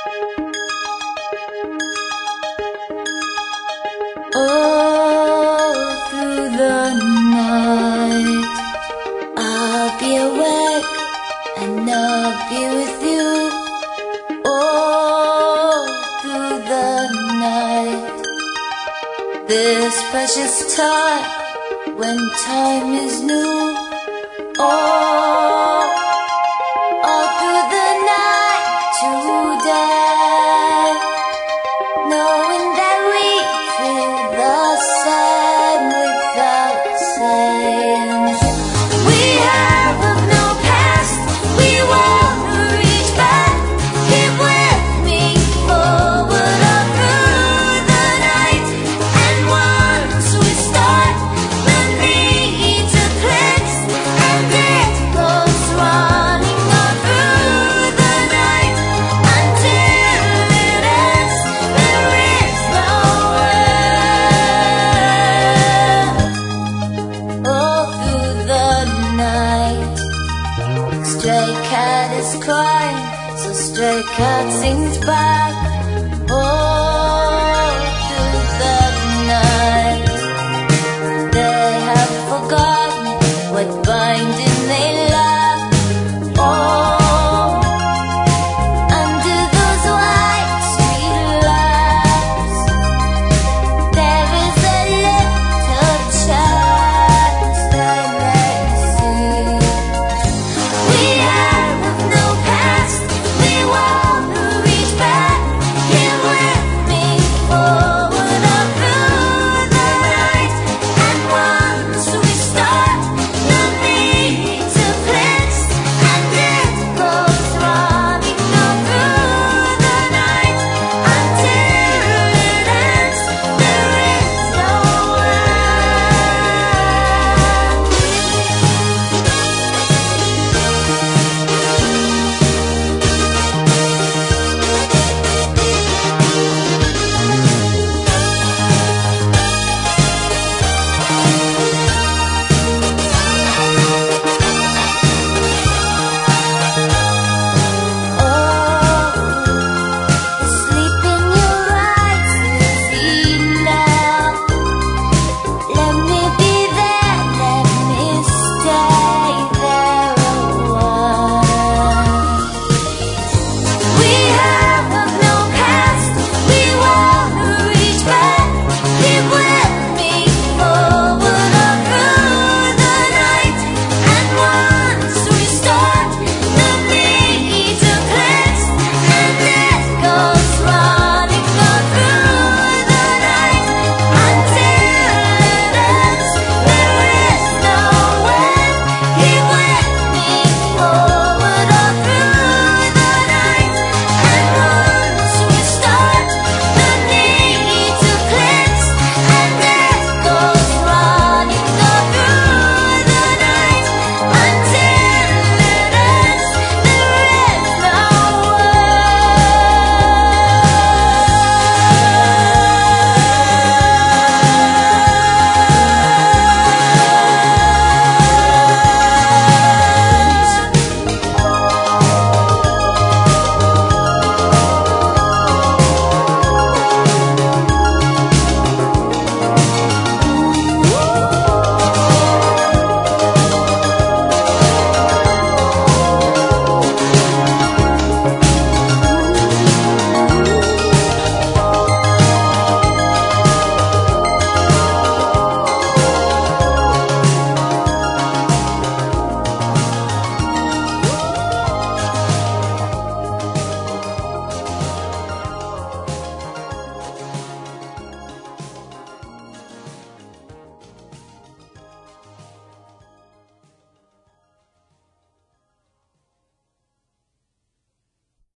All through the night I'll be awake and I'll be with you. All through the night, this precious time when time is new. All through the night today, knowing that we feel the same without saying. We have no past, we wanna reach back. Keep with me forward all through the night. And once we start, the need to cleanse, and it goes running all through the night until it ends. There is no end. All through the night, stray cat is crying, so stray cat sings back.